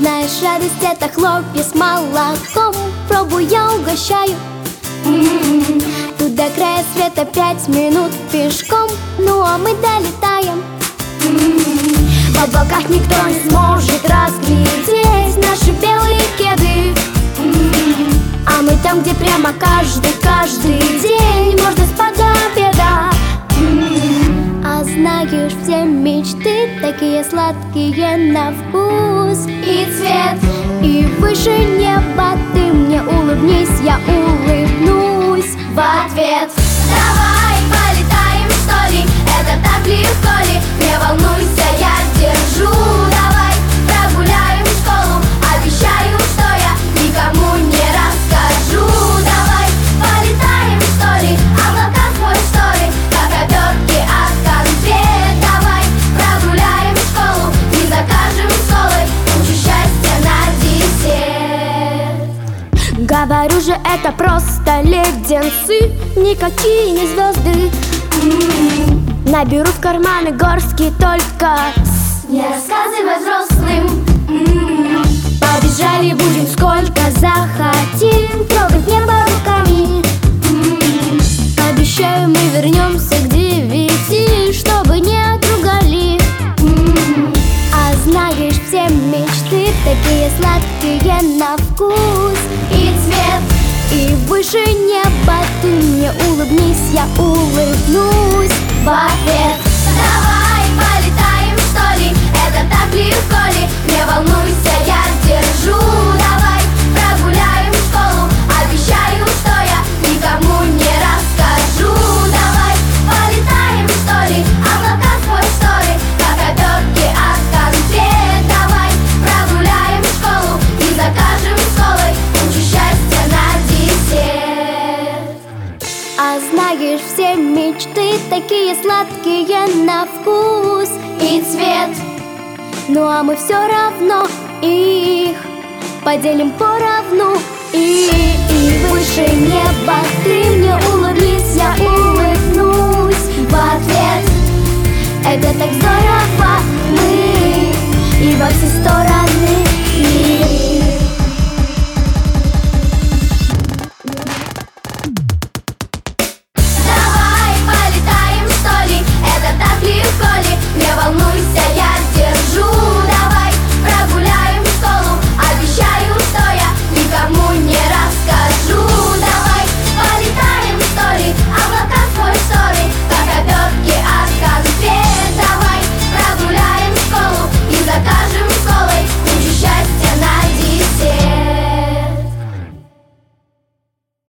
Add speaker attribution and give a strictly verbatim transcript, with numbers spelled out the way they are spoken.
Speaker 1: Знаешь, радость — это хлопья с молоком. Пробуй, я угощаю. М-м-м. Тут до края света пять минут пешком, ну а мы долетаем. М-м-м. В облаках никто не сможет разглядеть наши белые кеды. М-м-м. А мы там, где прямо каждый, каждый день можно спать до обеда. М-м-м. А знаешь, все мечты такие сладкие на вкус и цвет. И выше неба ты мне улыбнись, я улыбнусь в ответ. Давай полетаем, что ли, это так легко ли? Не волнуйся, я держу. Давай прогуляем школу, обещаю, что я никому не расскажу. Давай полетаем, что ли, облака сквозь шторы, как обертки от конфет. Давай прогуляем школу и закажем с колой кучу счастья на десерт. Говорю же, это просто леденцы, никакие не звезды. М-м-м. Наберу в карманы горстки только с... Не рассказывай взрослым. М-м-м. Побежали будем сколько захотим, трогать небо руками. М-м-м. Обещаю, мы вернемся к девяти, чтобы не отругали. М-м-м. А знаешь, все мечты такие сладкие на вкус и цвет. И выше неба ты мне улыбнись, я улыбнусь в ответ. Давай полетаем, что ли, это так легко ли? Не волнуйся, я держу. Давай прогуляем школу, обещаю, что я никому не расскажу. Давай полетаем, что ли, облака сквозь шторы, как обертки от конфет. Давай прогуляем школу и закажем с колой кучу счастья на десерт. А знаешь, все мечты такие сладкие на вкус и цвет. Ну а мы все равно их поделим поровну. И, и выше неба ты мне улыбнись, я улыбнусь в ответ. Это так здорово, мы и во все стороны. И